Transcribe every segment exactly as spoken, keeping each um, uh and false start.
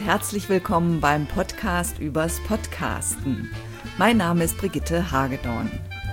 herzlich willkommen beim Podcast übers Podcasten. Mein Name ist Brigitte Hagedorn.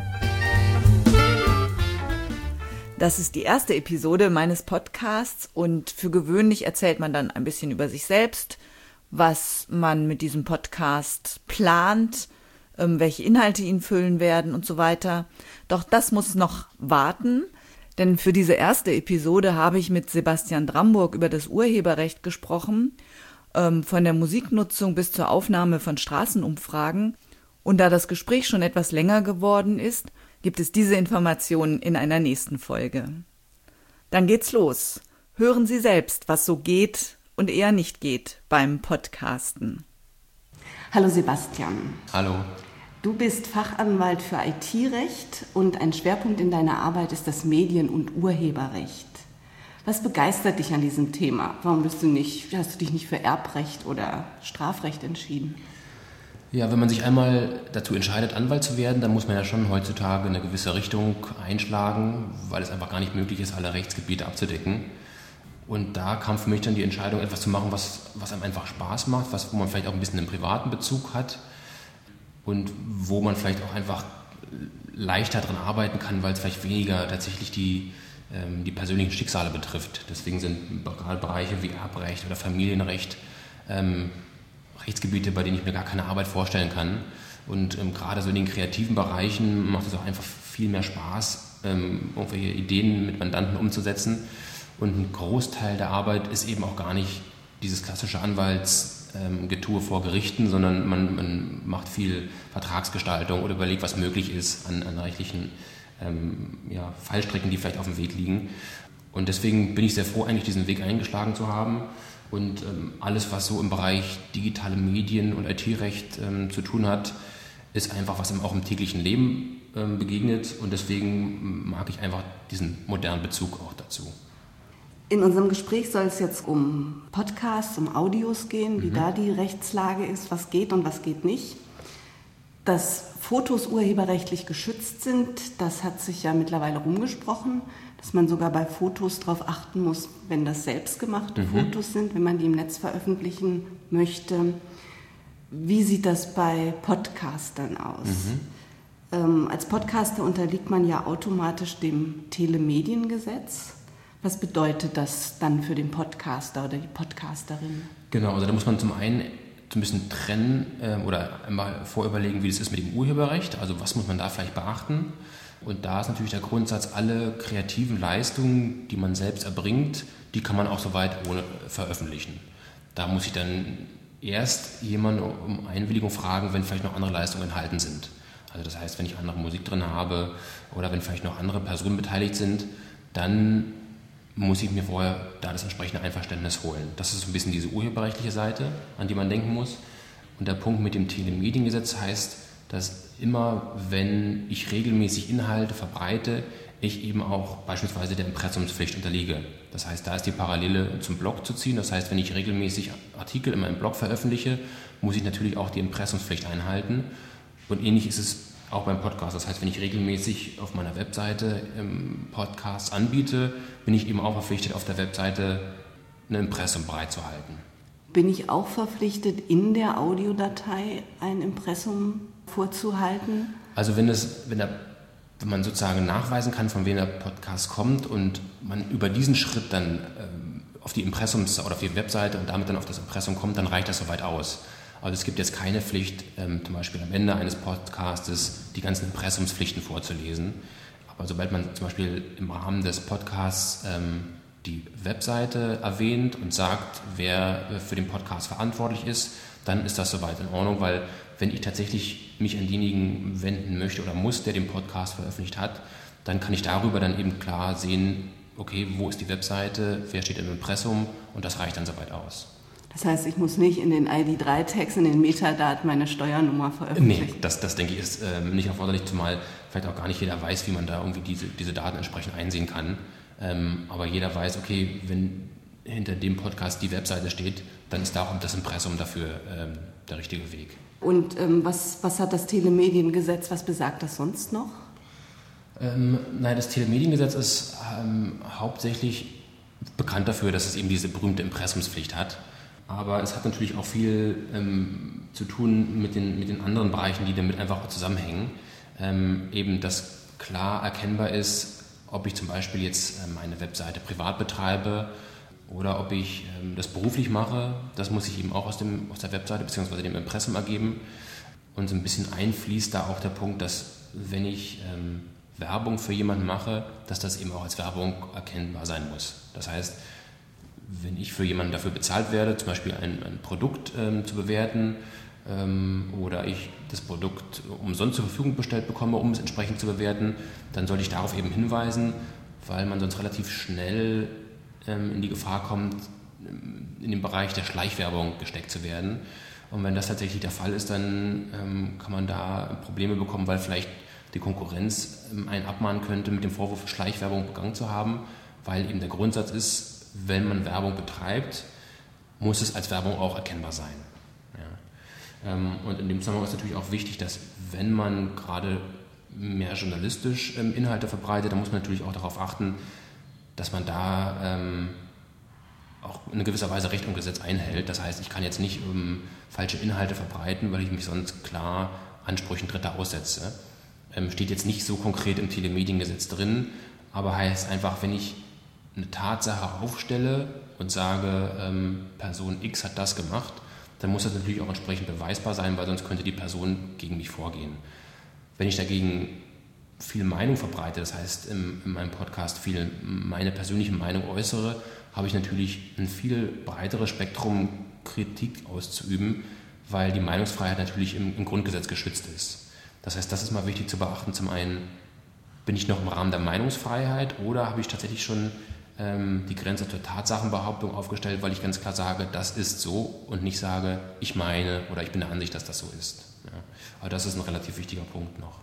Das ist die erste Episode meines Podcasts und für gewöhnlich erzählt man dann ein bisschen über sich selbst, was man mit diesem Podcast plant, welche Inhalte ihn füllen werden und so weiter. Doch das muss noch warten, denn für diese erste Episode habe ich mit Sebastian Dramburg über das Urheberrecht gesprochen, von der Musiknutzung bis zur Aufnahme von Straßenumfragen. Und da das Gespräch schon etwas länger geworden ist, gibt es diese Informationen in einer nächsten Folge. Dann geht's los. Hören Sie selbst, was so geht und eher nicht geht beim Podcasten. Hallo Sebastian. Hallo. Du bist Fachanwalt für I T-Recht und ein Schwerpunkt in deiner Arbeit ist das Medien- und Urheberrecht. Was begeistert dich an diesem Thema? Warum bist du nicht, hast du dich nicht für Erbrecht oder Strafrecht entschieden? Ja, wenn man sich einmal dazu entscheidet, Anwalt zu werden, dann muss man ja schon heutzutage eine gewisse Richtung einschlagen, weil es einfach gar nicht möglich ist, alle Rechtsgebiete abzudecken. Und da kam für mich dann die Entscheidung, etwas zu machen, was, was einem einfach Spaß macht, was, wo man vielleicht auch ein bisschen einen privaten Bezug hat und wo man vielleicht auch einfach leichter dran arbeiten kann, weil es vielleicht weniger tatsächlich die, ähm, die persönlichen Schicksale betrifft. Deswegen sind gerade Bereiche wie Erbrecht oder Familienrecht ähm, Rechtsgebiete, bei denen ich mir gar keine Arbeit vorstellen kann. Und ähm, gerade so in den kreativen Bereichen macht es auch einfach viel mehr Spaß, ähm, irgendwelche Ideen mit Mandanten umzusetzen. Und ein Großteil der Arbeit ist eben auch gar nicht dieses klassische Anwaltsgetue ähm, vor Gerichten, sondern man, man macht viel Vertragsgestaltung oder überlegt, was möglich ist an, an rechtlichen ähm, ja, Fallstricken, die vielleicht auf dem Weg liegen. Und deswegen bin ich sehr froh, eigentlich diesen Weg eingeschlagen zu haben. Und ähm, alles, was so im Bereich digitale Medien und I T-Recht ähm, zu tun hat, ist einfach, was einem auch im täglichen Leben ähm, begegnet. Und deswegen mag ich einfach diesen modernen Bezug auch dazu. In unserem Gespräch soll es jetzt um Podcasts, um Audios gehen, wie mhm. da die Rechtslage ist, was geht und was geht nicht. Dass Fotos urheberrechtlich geschützt sind, das hat sich ja mittlerweile rumgesprochen, dass man sogar bei Fotos darauf achten muss, wenn das selbstgemachte mhm. Fotos sind, wenn man die im Netz veröffentlichen möchte. Wie sieht das bei Podcastern aus? Mhm. Ähm, als Podcaster unterliegt man ja automatisch dem Telemediengesetz. Was bedeutet das dann für den Podcaster oder die Podcasterin? Genau, also da muss man zum einen so ein bisschen trennen äh, oder einmal vorüberlegen, wie das ist mit dem Urheberrecht, also was muss man da vielleicht beachten. Und da ist natürlich der Grundsatz, alle kreativen Leistungen, die man selbst erbringt, die kann man auch soweit ohne veröffentlichen. Da muss ich dann erst jemanden um Einwilligung fragen, wenn vielleicht noch andere Leistungen enthalten sind. Also das heißt, wenn ich andere Musik drin habe oder wenn vielleicht noch andere Personen beteiligt sind, dann muss ich mir vorher da das entsprechende Einverständnis holen. Das ist so ein bisschen diese urheberrechtliche Seite, an die man denken muss. Und der Punkt mit dem Telemediengesetz heißt, dass immer, wenn ich regelmäßig Inhalte verbreite, ich eben auch beispielsweise der Impressumspflicht unterliege. Das heißt, da ist die Parallele zum Blog zu ziehen. Das heißt, wenn ich regelmäßig Artikel in meinem Blog veröffentliche, muss ich natürlich auch die Impressumspflicht einhalten. Und ähnlich ist es auch beim Podcast. Das heißt, wenn ich regelmäßig auf meiner Webseite ähm, Podcasts anbiete, bin ich eben auch verpflichtet, auf der Webseite ein Impressum bereitzuhalten. Bin ich auch verpflichtet, in der Audiodatei ein Impressum vorzuhalten? Also wenn, es, wenn, der, wenn man sozusagen nachweisen kann, von wem der Podcast kommt und man über diesen Schritt dann ähm, auf die Impressums- oder auf die Webseite und damit dann auf das Impressum kommt, dann reicht das soweit aus. Also es gibt jetzt keine Pflicht, ähm, zum Beispiel am Ende eines Podcastes die ganzen Impressumspflichten vorzulesen. Aber sobald man zum Beispiel im Rahmen des Podcasts ähm, die Webseite erwähnt und sagt, wer für den Podcast verantwortlich ist, dann ist das soweit in Ordnung, weil wenn ich tatsächlich mich an denjenigen wenden möchte oder muss, der den Podcast veröffentlicht hat, dann kann ich darüber dann eben klar sehen, okay, wo ist die Webseite, wer steht im Impressum und das reicht dann soweit aus. Das heißt, ich muss nicht in den I D drei Tags, in den Metadaten meine Steuernummer veröffentlichen? Nee, das, das denke ich ist ähm, nicht erforderlich, zumal vielleicht auch gar nicht jeder weiß, wie man da irgendwie diese, diese Daten entsprechend einsehen kann. Ähm, aber jeder weiß, okay, wenn hinter dem Podcast die Webseite steht, dann ist da auch das Impressum dafür ähm, der richtige Weg. Und ähm, was, was hat das Telemediengesetz, was besagt das sonst noch? Ähm, nein, das Telemediengesetz ist ähm, hauptsächlich bekannt dafür, dass es eben diese berühmte Impressumspflicht hat. Aber es hat natürlich auch viel ähm, zu tun mit den, mit den anderen Bereichen, die damit einfach auch zusammenhängen. Ähm, eben, dass klar erkennbar ist, ob ich zum Beispiel jetzt ähm, eine Webseite privat betreibe oder ob ich ähm, das beruflich mache. Das muss ich eben auch aus, dem, aus der Webseite bzw. dem Impressum ergeben. Und so ein bisschen einfließt da auch der Punkt, dass wenn ich ähm, Werbung für jemanden mache, dass das eben auch als Werbung erkennbar sein muss. Das heißt, wenn ich für jemanden dafür bezahlt werde, zum Beispiel ein, ein Produkt ähm, zu bewerten ähm, oder ich das Produkt umsonst zur Verfügung bestellt bekomme, um es entsprechend zu bewerten, dann sollte ich darauf eben hinweisen, weil man sonst relativ schnell ähm, in die Gefahr kommt, in den Bereich der Schleichwerbung gesteckt zu werden. Und wenn das tatsächlich der Fall ist, dann ähm, kann man da Probleme bekommen, weil vielleicht die Konkurrenz ähm, einen abmahnen könnte, mit dem Vorwurf, Schleichwerbung begangen zu haben, weil eben der Grundsatz ist, wenn man Werbung betreibt, muss es als Werbung auch erkennbar sein. Ja. Ähm, und in dem Zusammenhang ist natürlich auch wichtig, dass wenn man gerade mehr journalistisch ähm, Inhalte verbreitet, dann muss man natürlich auch darauf achten, dass man da ähm, auch in gewisser Weise Recht und Gesetz einhält. Das heißt, ich kann jetzt nicht ähm, falsche Inhalte verbreiten, weil ich mich sonst klar Ansprüchen Dritter aussetze. Ähm, steht jetzt nicht so konkret im Telemediengesetz drin, aber heißt einfach, wenn ich eine Tatsache aufstelle und sage, ähm, Person X hat das gemacht, dann muss das natürlich auch entsprechend beweisbar sein, weil sonst könnte die Person gegen mich vorgehen. Wenn ich dagegen viel Meinung verbreite, das heißt in, in meinem Podcast viel meine persönliche Meinung äußere, habe ich natürlich ein viel breiteres Spektrum, Kritik auszuüben, weil die Meinungsfreiheit natürlich im, im Grundgesetz geschützt ist. Das heißt, das ist mal wichtig zu beachten. Zum einen, bin ich noch im Rahmen der Meinungsfreiheit oder habe ich tatsächlich schon ähm, die Grenze zur Tatsachenbehauptung aufgestellt, weil ich ganz klar sage, das ist so und nicht sage, ich meine oder ich bin der Ansicht, dass das so ist. Ja. Aber das ist ein relativ wichtiger Punkt noch.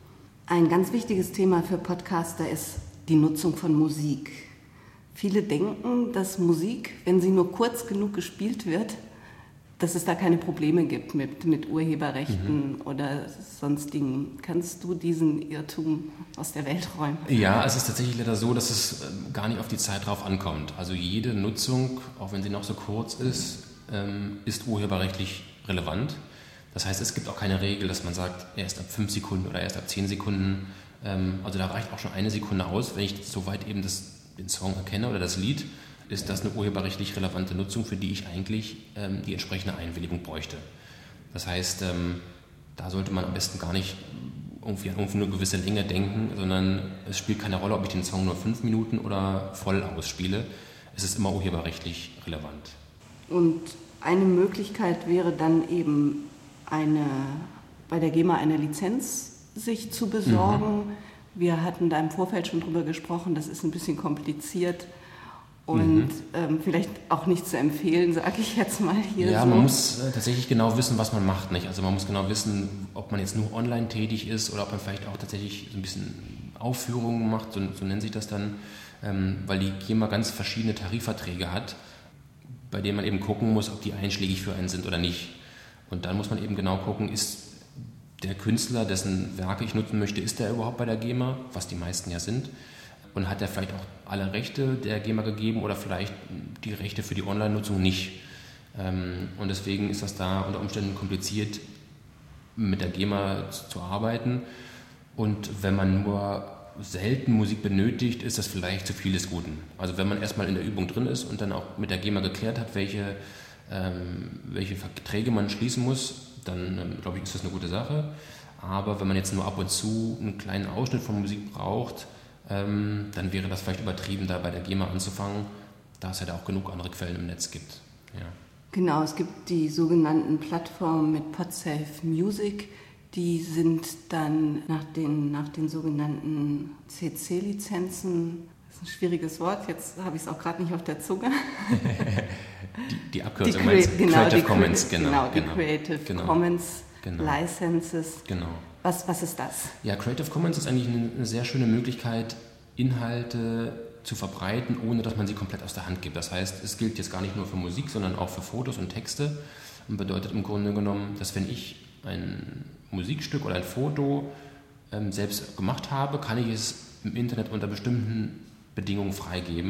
Ein ganz wichtiges Thema für Podcaster ist die Nutzung von Musik. Viele denken, dass Musik, wenn sie nur kurz genug gespielt wird, dass es da keine Probleme gibt mit, mit Urheberrechten mhm. oder sonstigen. Kannst du diesen Irrtum aus der Welt räumen? Ja, es ist tatsächlich leider so, dass es gar nicht auf die Zeit drauf ankommt. Also jede Nutzung, auch wenn sie noch so kurz ist, ist urheberrechtlich relevant. Das heißt, es gibt auch keine Regel, dass man sagt, erst ab fünf Sekunden oder erst ab zehn Sekunden. Also da reicht auch schon eine Sekunde aus, wenn ich soweit eben das, den Song erkenne oder das Lied, ist das eine urheberrechtlich relevante Nutzung, für die ich eigentlich ähm, die entsprechende Einwilligung bräuchte. Das heißt, ähm, da sollte man am besten gar nicht irgendwie an eine gewisse Länge denken, sondern es spielt keine Rolle, ob ich den Song nur fünf Minuten oder voll ausspiele. Es ist immer urheberrechtlich relevant. Und eine Möglichkeit wäre dann eben, eine, bei der GEMA eine Lizenz sich zu besorgen. Mhm. Wir hatten da im Vorfeld schon drüber gesprochen, das ist ein bisschen kompliziert. Und mhm. ähm, vielleicht auch nicht zu empfehlen, sage ich jetzt mal hier. Ja, so. Man muss äh, tatsächlich genau wissen, was man macht. Nicht? Also man muss genau wissen, ob man jetzt nur online tätig ist oder ob man vielleicht auch tatsächlich so ein bisschen Aufführungen macht, so, so nennt sich das dann, ähm, weil die GEMA ganz verschiedene Tarifverträge hat, bei denen man eben gucken muss, ob die einschlägig für einen sind oder nicht. Und dann muss man eben genau gucken, ist der Künstler, dessen Werke ich nutzen möchte, ist der überhaupt bei der GEMA, was die meisten ja sind. Und hat er vielleicht auch alle Rechte der GEMA gegeben oder vielleicht die Rechte für die Online-Nutzung nicht. Und deswegen ist das da unter Umständen kompliziert, mit der GEMA zu arbeiten. Und wenn man nur selten Musik benötigt, ist das vielleicht zu viel des Guten. Also wenn man erstmal in der Übung drin ist und dann auch mit der GEMA geklärt hat, welche, welche Verträge man schließen muss, dann glaube ich, ist das eine gute Sache. Aber wenn man jetzt nur ab und zu einen kleinen Ausschnitt von Musik braucht, Ähm, dann wäre das vielleicht übertrieben, da bei der GEMA anzufangen, da es ja da auch genug andere Quellen im Netz gibt. Ja. Genau, es gibt die sogenannten Plattformen mit Podsafe Music, die sind dann nach den, nach den sogenannten C C-Lizenzen, das ist ein schwieriges Wort, jetzt habe ich es auch gerade nicht auf der Zunge. die, die Abkürzung die meinst genau, Creative die Commons, genau. Genau, die genau, Creative genau, Commons genau, Licenses. Genau. Was, was ist das? Ja, Creative Commons ist eigentlich eine, eine sehr schöne Möglichkeit, Inhalte zu verbreiten, ohne dass man sie komplett aus der Hand gibt. Das heißt, es gilt jetzt gar nicht nur für Musik, sondern auch für Fotos und Texte und bedeutet im Grunde genommen, dass wenn ich ein Musikstück oder ein Foto ähm, selbst gemacht habe, kann ich es im Internet unter bestimmten Bedingungen freigeben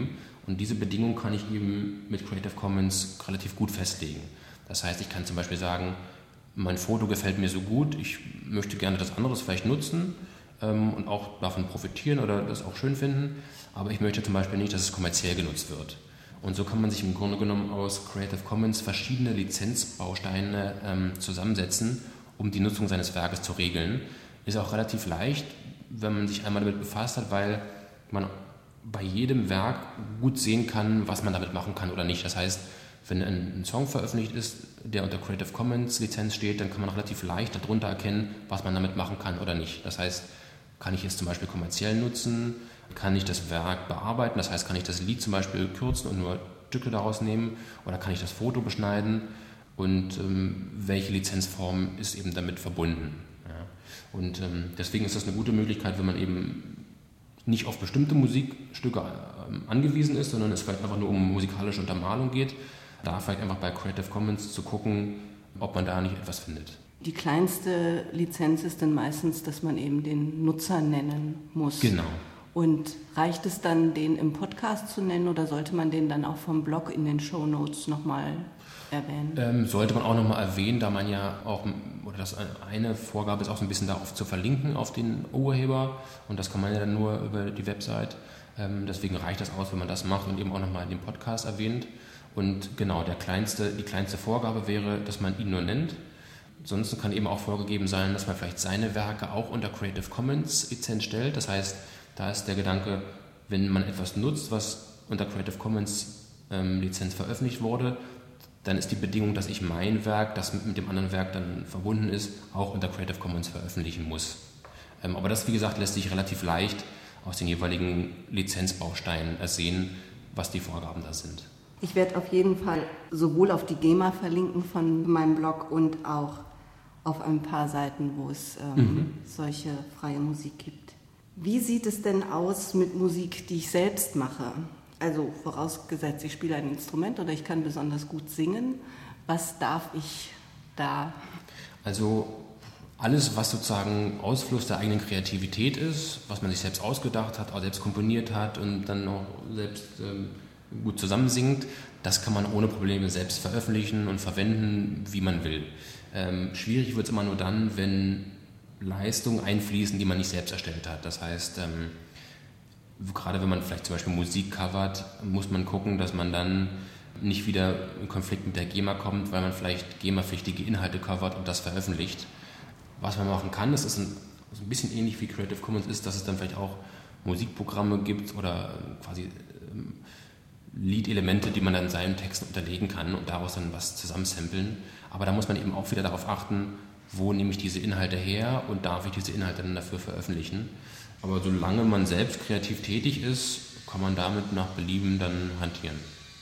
Und diese Bedingung kann ich eben mit Creative Commons relativ gut festlegen. Das heißt, ich kann zum Beispiel sagen, mein Foto gefällt mir so gut, ich möchte gerne das anderes vielleicht nutzen ähm, und auch davon profitieren oder das auch schön finden, aber ich möchte zum Beispiel nicht, dass es kommerziell genutzt wird. Und so kann man sich im Grunde genommen aus Creative Commons verschiedene Lizenzbausteine ähm, zusammensetzen, um die Nutzung seines Werkes zu regeln. Ist auch relativ leicht, wenn man sich einmal damit befasst hat, weil man bei jedem Werk gut sehen kann, was man damit machen kann oder nicht. Das heißt, wenn ein Song veröffentlicht ist, der unter Creative Commons Lizenz steht, dann kann man relativ leicht darunter erkennen, was man damit machen kann oder nicht. Das heißt, kann ich es zum Beispiel kommerziell nutzen, kann ich das Werk bearbeiten, das heißt, kann ich das Lied zum Beispiel kürzen und nur Stücke daraus nehmen oder kann ich das Foto beschneiden und ähm, welche Lizenzform ist eben damit verbunden. Ja. Und ähm, deswegen ist das eine gute Möglichkeit, wenn man eben nicht auf bestimmte Musikstücke ähm, angewiesen ist, sondern es vielleicht einfach nur um musikalische Untermalung geht, da vielleicht einfach bei Creative Commons zu gucken, ob man da nicht etwas findet. Die kleinste Lizenz ist dann meistens, dass man eben den Nutzer nennen muss. Genau. Und reicht es dann, den im Podcast zu nennen oder sollte man den dann auch vom Blog in den Shownotes nochmal erwähnen? Ähm, sollte man auch nochmal erwähnen, da man ja auch, oder das eine Vorgabe ist auch so ein bisschen darauf zu verlinken, auf den Urheber, und das kann man ja dann nur über die Website. Ähm, deswegen reicht das aus, wenn man das macht und eben auch nochmal in dem Podcast erwähnt. Und genau, der kleinste, die kleinste Vorgabe wäre, dass man ihn nur nennt. Ansonsten kann eben auch vorgegeben sein, dass man vielleicht seine Werke auch unter Creative Commons Lizenz stellt. Das heißt, da ist der Gedanke, wenn man etwas nutzt, was unter Creative Commons ähm, Lizenz veröffentlicht wurde, dann ist die Bedingung, dass ich mein Werk, das mit, mit dem anderen Werk dann verbunden ist, auch unter Creative Commons veröffentlichen muss. Ähm, aber das, wie gesagt, lässt sich relativ leicht aus den jeweiligen Lizenzbausteinen ersehen, was die Vorgaben da sind. Ich werde auf jeden Fall sowohl auf die GEMA verlinken von meinem Blog und auch auf ein paar Seiten, wo es ähm, mhm. solche freie Musik gibt. Wie sieht es denn aus mit Musik, die ich selbst mache? Also vorausgesetzt, ich spiele ein Instrument oder ich kann besonders gut singen. Was darf ich da? Also alles, was sozusagen Ausfluss der eigenen Kreativität ist, was man sich selbst ausgedacht hat, auch selbst komponiert hat und dann noch selbst ähm, gut zusammensingt, das kann man ohne Probleme selbst veröffentlichen und verwenden, wie man will. Ähm, schwierig wird es immer nur dann, wenn Leistungen einfließen, die man nicht selbst erstellt hat. Das heißt, ähm, gerade wenn man vielleicht zum Beispiel Musik covert, muss man gucken, dass man dann nicht wieder in Konflikt mit der GEMA kommt, weil man vielleicht GEMA-pflichtige Inhalte covert und das veröffentlicht. Was man machen kann, das ist ein, so ein bisschen ähnlich wie Creative Commons ist, dass es dann vielleicht auch Musikprogramme gibt oder quasi ähm, Liedelemente, die man dann seinen Texten unterlegen kann und daraus dann was zusammensampeln. Aber da muss man eben auch wieder darauf achten, wo nehme ich diese Inhalte her und darf ich diese Inhalte dann dafür veröffentlichen. Aber solange man selbst kreativ tätig ist, kann man damit nach Belieben dann hantieren.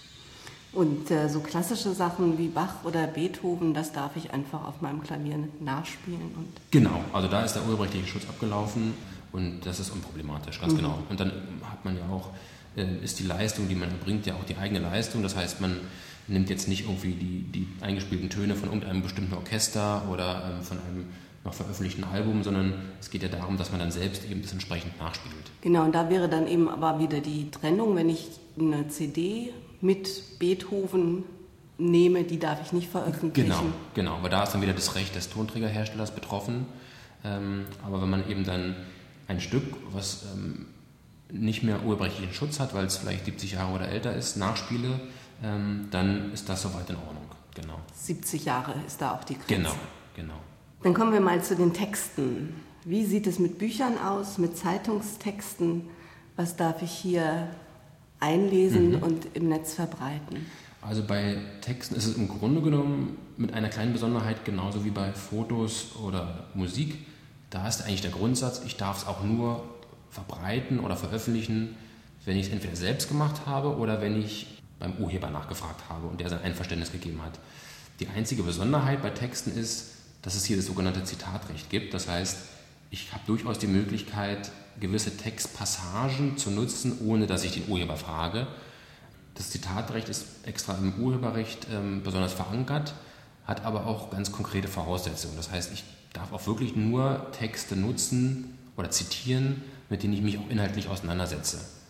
Und äh, so klassische Sachen wie Bach oder Beethoven, das darf ich einfach auf meinem Klavier nachspielen? Und genau, also da ist der urheberrechtliche Schutz abgelaufen und das ist unproblematisch, ganz mhm. genau. Und dann hat man ja auch, äh, ist die Leistung, die man erbringt, ja auch die eigene Leistung. Das heißt, man nimmt jetzt nicht irgendwie die, die eingespielten Töne von irgendeinem bestimmten Orchester oder ähm, von einem noch veröffentlichten Album, sondern es geht ja darum, dass man dann selbst eben das entsprechend nachspielt. Genau, und da wäre dann eben aber wieder die Trennung, wenn ich eine C D mit Beethoven nehme, die darf ich nicht veröffentlichen. Genau, genau, aber da ist dann wieder das Recht des Tonträgerherstellers betroffen. Ähm, aber wenn man eben dann ein Stück, was ähm, nicht mehr urheberrechtlichen Schutz hat, weil es vielleicht siebzig Jahre oder älter ist, nachspiele, ähm, dann ist das soweit in Ordnung. Genau. siebzig Jahre ist da auch die Grenze. Genau, genau. Dann kommen wir mal zu den Texten. Wie sieht es mit Büchern aus, mit Zeitungstexten? Was darf ich hier einlesen mhm. und im Netz verbreiten? Also bei Texten ist es im Grunde genommen mit einer kleinen Besonderheit genauso wie bei Fotos oder Musik. Da ist eigentlich der Grundsatz, ich darf es auch nur verbreiten oder veröffentlichen, wenn ich es entweder selbst gemacht habe oder wenn ich beim Urheber nachgefragt habe und der sein Einverständnis gegeben hat. Die einzige Besonderheit bei Texten ist, dass es hier das sogenannte Zitatrecht gibt. Das heißt, ich habe durchaus die Möglichkeit, gewisse Textpassagen zu nutzen, ohne dass ich den Urheber frage. Das Zitatrecht ist extra im Urheberrecht ähm, besonders verankert, hat aber auch ganz konkrete Voraussetzungen. Das heißt, ich darf auch wirklich nur Texte nutzen oder zitieren, mit denen ich mich auch inhaltlich auseinandersetze.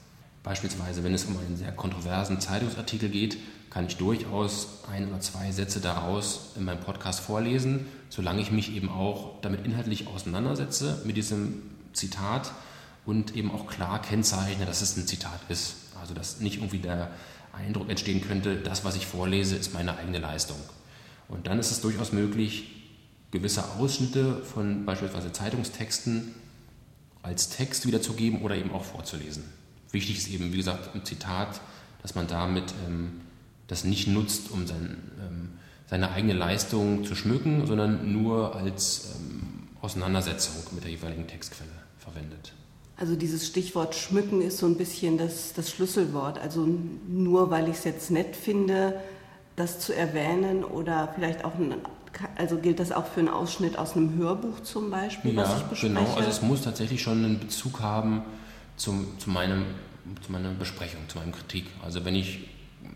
Beispielsweise, wenn es um einen sehr kontroversen Zeitungsartikel geht, kann ich durchaus ein oder zwei Sätze daraus in meinem Podcast vorlesen, solange ich mich eben auch damit inhaltlich auseinandersetze mit diesem Zitat und eben auch klar kennzeichne, dass es ein Zitat ist. Also dass nicht irgendwie der Eindruck entstehen könnte, das, was ich vorlese, ist meine eigene Leistung. Und dann ist es durchaus möglich, gewisse Ausschnitte von beispielsweise Zeitungstexten als Text wiederzugeben oder eben auch vorzulesen. Wichtig ist eben, wie gesagt, im Zitat, dass man damit ähm, das nicht nutzt, um sein, ähm, seine eigene Leistung zu schmücken, sondern nur als ähm, Auseinandersetzung mit der jeweiligen Textquelle verwendet. Also dieses Stichwort schmücken ist so ein bisschen das, das Schlüsselwort. Also nur weil ich es jetzt nett finde, das zu erwähnen oder vielleicht auch, ein, also gilt das auch für einen Ausschnitt aus einem Hörbuch zum Beispiel, ja, was ich bespreche? Genau, also es muss tatsächlich schon einen Bezug haben zum, zu, meinem, zu meiner Besprechung, zu meiner Kritik. Also wenn ich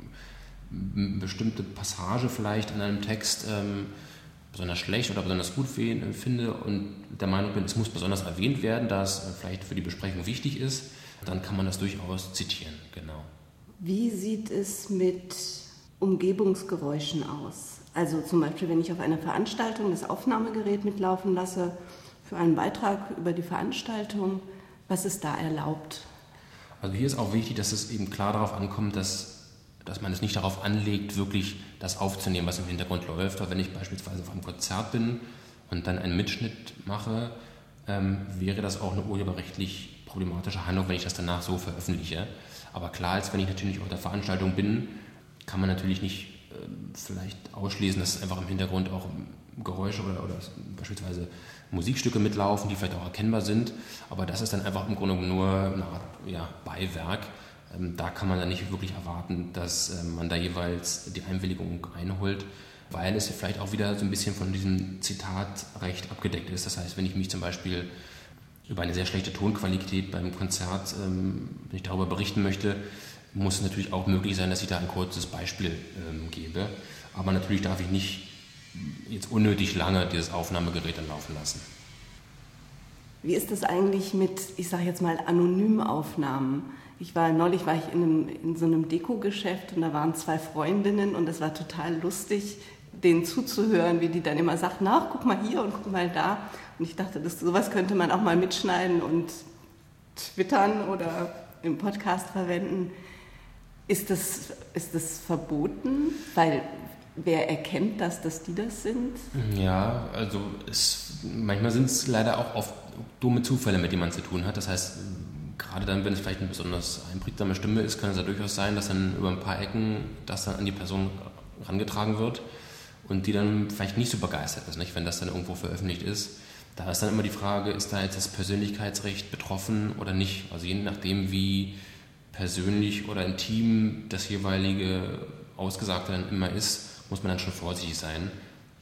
eine bestimmte Passage vielleicht in einem Text ähm, besonders schlecht oder besonders gut finde und der Meinung bin, es muss besonders erwähnt werden, da es vielleicht für die Besprechung wichtig ist, dann kann man das durchaus zitieren, genau. Wie sieht es mit Umgebungsgeräuschen aus? Also zum Beispiel, wenn ich auf einer Veranstaltung das Aufnahmegerät mitlaufen lasse für einen Beitrag über die Veranstaltung, was ist da erlaubt? Also hier ist auch wichtig, dass es eben klar darauf ankommt, dass dass man es nicht darauf anlegt, wirklich das aufzunehmen, was im Hintergrund läuft. Aber wenn ich beispielsweise auf einem Konzert bin und dann einen Mitschnitt mache, ähm, wäre das auch eine urheberrechtlich problematische Handlung, wenn ich das danach so veröffentliche. Aber klar, als wenn ich natürlich auf der Veranstaltung bin, kann man natürlich nicht äh, vielleicht ausschließen, dass es einfach im Hintergrund auch Geräusche oder, oder beispielsweise Musikstücke mitlaufen, die vielleicht auch erkennbar sind. Aber das ist dann einfach im Grunde nur eine Art ja, Beiwerk. Da kann man dann nicht wirklich erwarten, dass man da jeweils die Einwilligung einholt, weil es vielleicht auch wieder so ein bisschen von diesem Zitatrecht abgedeckt ist. Das heißt, wenn ich mich zum Beispiel über eine sehr schlechte Tonqualität beim Konzert, wenn ich darüber berichten möchte, muss es natürlich auch möglich sein, dass ich da ein kurzes Beispiel gebe. Aber natürlich darf ich nicht jetzt unnötig lange dieses Aufnahmegerät dann laufen lassen. Wie ist das eigentlich mit, ich sage jetzt mal, Anonymaufnahmen? Ich war, neulich war ich in, einem, in so einem Deko-Geschäft und da waren zwei Freundinnen und es war total lustig, denen zuzuhören, wie die dann immer sagten, ach, guck mal hier und guck mal da. Und ich dachte, das, sowas könnte man auch mal mitschneiden und twittern oder im Podcast verwenden. Ist das, ist das verboten? Weil wer erkennt das, dass die das sind? Ja, also es, manchmal sind es leider auch oft dumme Zufälle, mit denen man zu tun hat. Das heißt, gerade dann, wenn es vielleicht eine besonders einprägsame Stimme ist, kann es ja durchaus sein, dass dann über ein paar Ecken das dann an die Person herangetragen wird und die dann vielleicht nicht so begeistert ist, nicht? Wenn das dann irgendwo veröffentlicht ist. Da ist dann immer die Frage, ist da jetzt das Persönlichkeitsrecht betroffen oder nicht? Also je nachdem, wie persönlich oder intim das jeweilige Ausgesagte dann immer ist, muss man dann schon vorsichtig sein.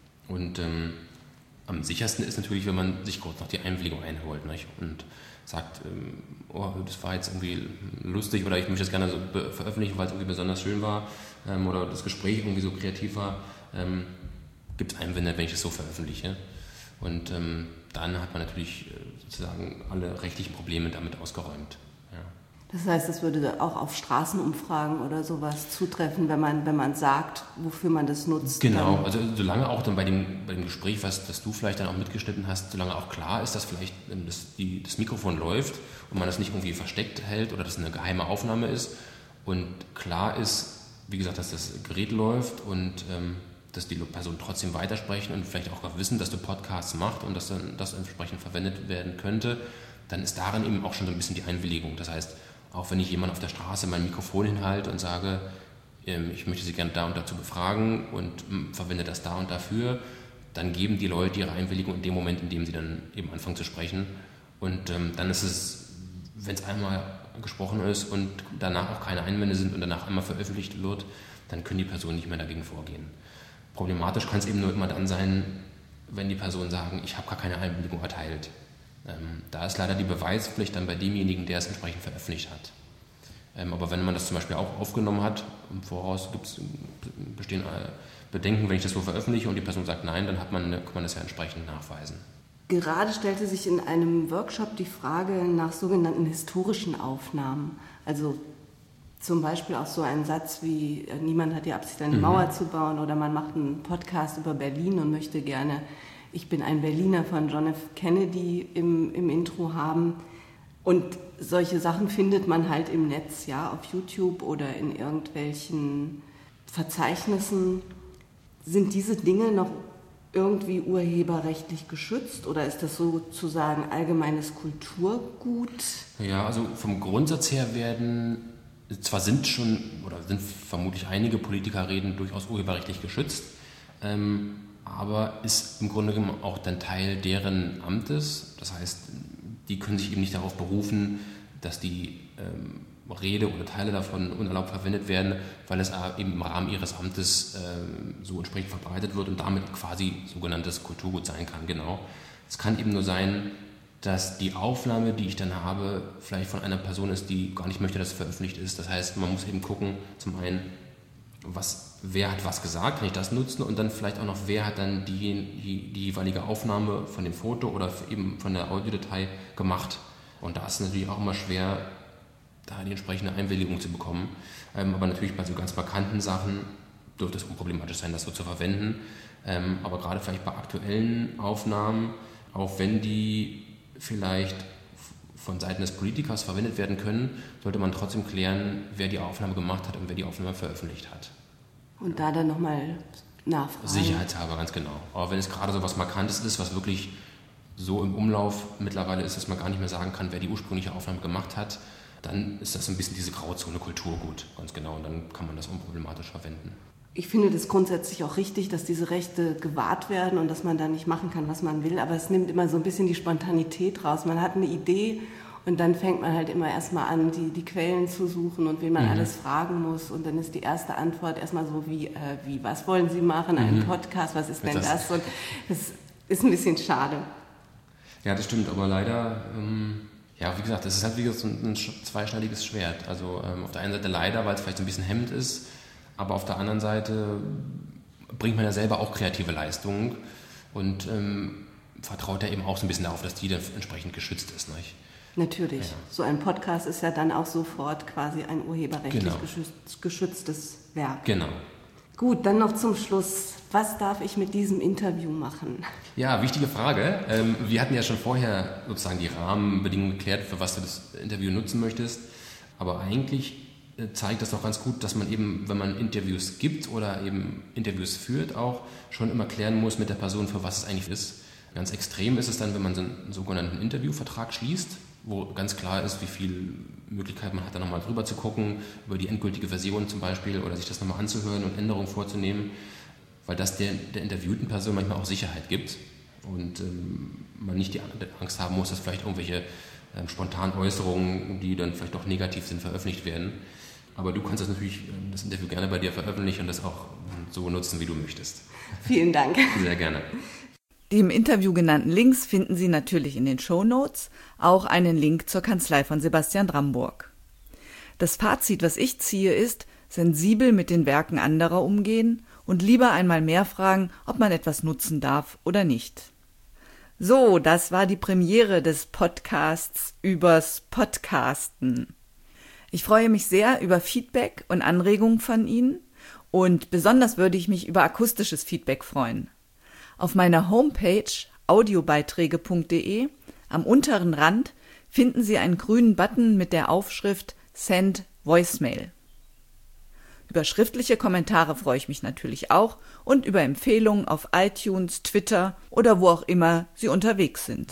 Und ähm, am sichersten ist natürlich, wenn man sich kurz noch die Einwilligung einholt, nicht? Und sagt, ähm, oh, das war jetzt irgendwie lustig oder ich möchte das gerne so be- veröffentlichen, weil es irgendwie besonders schön war ähm, oder das Gespräch irgendwie so kreativ war, ähm, gibt es Einwände, wenn ich das so veröffentliche. Und ähm, dann hat man natürlich äh, sozusagen alle rechtlichen Probleme damit ausgeräumt. Ja. Das heißt, es würde auch auf Straßenumfragen oder sowas zutreffen, wenn man, wenn man sagt, wofür man das nutzt. Genau, also solange auch dann bei dem, bei dem Gespräch, was das du vielleicht dann auch mitgeschnitten hast, solange auch klar ist, dass vielleicht das, die, das Mikrofon läuft und man das nicht irgendwie versteckt hält oder dass es eine geheime Aufnahme ist und klar ist, wie gesagt, dass das Gerät läuft und ähm, dass die Personen trotzdem weitersprechen und vielleicht auch wissen, dass du Podcasts machst und dass dann das entsprechend verwendet werden könnte, dann ist darin eben auch schon so ein bisschen die Einwilligung. Das heißt, auch wenn ich jemand auf der Straße mein Mikrofon hinhalte und sage, ich möchte Sie gerne da und dazu befragen und verwende das da und dafür, dann geben die Leute ihre Einwilligung in dem Moment, in dem sie dann eben anfangen zu sprechen. Und ähm, dann ist es, wenn es einmal gesprochen ist und danach auch keine Einwände sind und danach einmal veröffentlicht wird, dann können die Personen nicht mehr dagegen vorgehen. Problematisch kann es eben nur immer dann sein, wenn die Personen sagen, ich habe gar keine Einwilligung erteilt. Ähm, da ist leider die Beweispflicht dann bei demjenigen, der es entsprechend veröffentlicht hat. Ähm, aber wenn man das zum Beispiel auch aufgenommen hat, im Voraus gibt's, bestehen Bedenken, wenn ich das so veröffentliche und die Person sagt nein, dann hat man, kann man das ja entsprechend nachweisen. Gerade stellte sich in einem Workshop die Frage nach sogenannten historischen Aufnahmen. Also Zum Beispiel auch so ein Satz wie, niemand hat die Absicht, eine mhm. Mauer zu bauen, oder man macht einen Podcast über Berlin und möchte gerne Ich bin ein Berliner von John F. Kennedy im, im Intro haben. Und solche Sachen findet man halt im Netz, ja, auf YouTube oder in irgendwelchen Verzeichnissen. Sind diese Dinge noch irgendwie urheberrechtlich geschützt oder ist das sozusagen allgemeines Kulturgut? Ja, also vom Grundsatz her werden, zwar sind schon oder sind vermutlich einige Politikerreden durchaus urheberrechtlich geschützt, ähm, aber ist im Grunde genommen auch dann Teil deren Amtes. Das heißt, die können sich eben nicht darauf berufen, dass die ähm, Rede oder Teile davon unerlaubt verwendet werden, weil es eben im Rahmen ihres Amtes ähm, so entsprechend verbreitet wird und damit quasi sogenanntes Kulturgut sein kann. Genau. Es kann eben nur sein, dass die Aufnahme, die ich dann habe, vielleicht von einer Person ist, die gar nicht möchte, dass es veröffentlicht ist. Das heißt, man muss eben gucken, zum einen, was, wer hat was gesagt, kann ich das nutzen, und dann vielleicht auch noch, wer hat dann die, die, die jeweilige Aufnahme von dem Foto oder eben von der Audiodatei gemacht. Und da ist es natürlich auch immer schwer, da die entsprechende Einwilligung zu bekommen. Ähm, aber natürlich bei so ganz markanten Sachen dürfte es unproblematisch sein, das so zu verwenden. Ähm, aber gerade vielleicht bei aktuellen Aufnahmen, auch wenn die vielleicht von Seiten des Politikers verwendet werden können, sollte man trotzdem klären, wer die Aufnahme gemacht hat und wer die Aufnahme veröffentlicht hat. Und da dann nochmal nachfragen. Sicherheitshalber, ganz genau. Aber wenn es gerade so was Markantes ist, was wirklich so im Umlauf mittlerweile ist, dass man gar nicht mehr sagen kann, wer die ursprüngliche Aufnahme gemacht hat, dann ist das ein bisschen diese Grauzone Kulturgut, ganz genau. Und dann kann man das unproblematisch verwenden. Ich finde das grundsätzlich auch richtig, dass diese Rechte gewahrt werden und dass man da nicht machen kann, was man will. Aber es nimmt immer so ein bisschen die Spontanität raus. Man hat eine Idee und dann fängt man halt immer erstmal an, die, die Quellen zu suchen und wen man mhm. alles fragen muss. Und dann ist die erste Antwort erstmal so wie, äh, wie was wollen Sie machen, mhm. einen Podcast, was ist denn das? das? Und das ist ein bisschen schade. Ja, das stimmt, aber leider... Ähm Ja, wie gesagt, das ist halt wie gesagt ein, ein zweischneidiges Schwert. Also ähm, auf der einen Seite leider, weil es vielleicht so ein bisschen hemmend ist, aber auf der anderen Seite bringt man ja selber auch kreative Leistungen und ähm, vertraut ja eben auch so ein bisschen darauf, dass die dann entsprechend geschützt ist. Nicht? Natürlich. Ja. So ein Podcast ist ja dann auch sofort quasi ein urheberrechtlich genau. geschützt, geschütztes Werk. Genau. Gut, dann noch zum Schluss. Was darf ich mit diesem Interview machen? Ja, wichtige Frage. Ähm, wir hatten ja schon vorher sozusagen die Rahmenbedingungen geklärt, für was du das Interview nutzen möchtest. Aber eigentlich äh, zeigt das doch ganz gut, dass man eben, wenn man Interviews gibt oder eben Interviews führt, auch schon immer klären muss mit der Person, für was es eigentlich ist. Ganz extrem ist es dann, wenn man so einen sogenannten Interviewvertrag schließt, wo ganz klar ist, wie viel Möglichkeit man hat, da nochmal drüber zu gucken, über die endgültige Version zum Beispiel, oder sich das nochmal anzuhören und Änderungen vorzunehmen, weil das der, der interviewten Person manchmal auch Sicherheit gibt und ähm, man nicht die Angst haben muss, dass vielleicht irgendwelche ähm, spontanen Äußerungen, die dann vielleicht doch negativ sind, veröffentlicht werden. Aber du kannst das natürlich, ähm, das Interview gerne bei dir veröffentlichen und das auch so nutzen, wie du möchtest. Vielen Dank. Sehr gerne. Die im Interview genannten Links finden Sie natürlich in den Shownotes, auch einen Link zur Kanzlei von Sebastian Dramburg. Das Fazit, was ich ziehe, ist, sensibel mit den Werken anderer umgehen und lieber einmal mehr fragen, ob man etwas nutzen darf oder nicht. So, das war die Premiere des Podcasts übers Podcasten. Ich freue mich sehr über Feedback und Anregungen von Ihnen und besonders würde ich mich über akustisches Feedback freuen. Auf meiner Homepage audiobeiträge punkt de am unteren Rand finden Sie einen grünen Button mit der Aufschrift Send Voicemail. Über schriftliche Kommentare freue ich mich natürlich auch und über Empfehlungen auf iTunes, Twitter oder wo auch immer Sie unterwegs sind.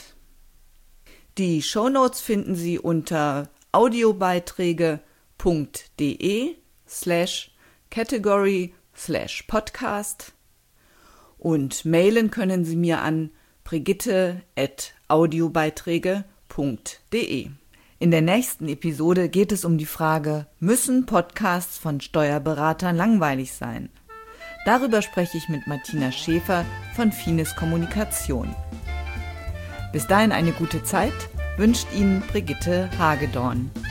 Die Shownotes finden Sie unter audiobeiträge punkt de slash category slash podcast und mailen können Sie mir an brigitte at audiobeiträge punkt de. In der nächsten Episode geht es um die Frage, müssen Podcasts von Steuerberatern langweilig sein? Darüber spreche ich mit Martina Schäfer von Finis Kommunikation. Bis dahin eine gute Zeit, wünscht Ihnen Brigitte Hagedorn.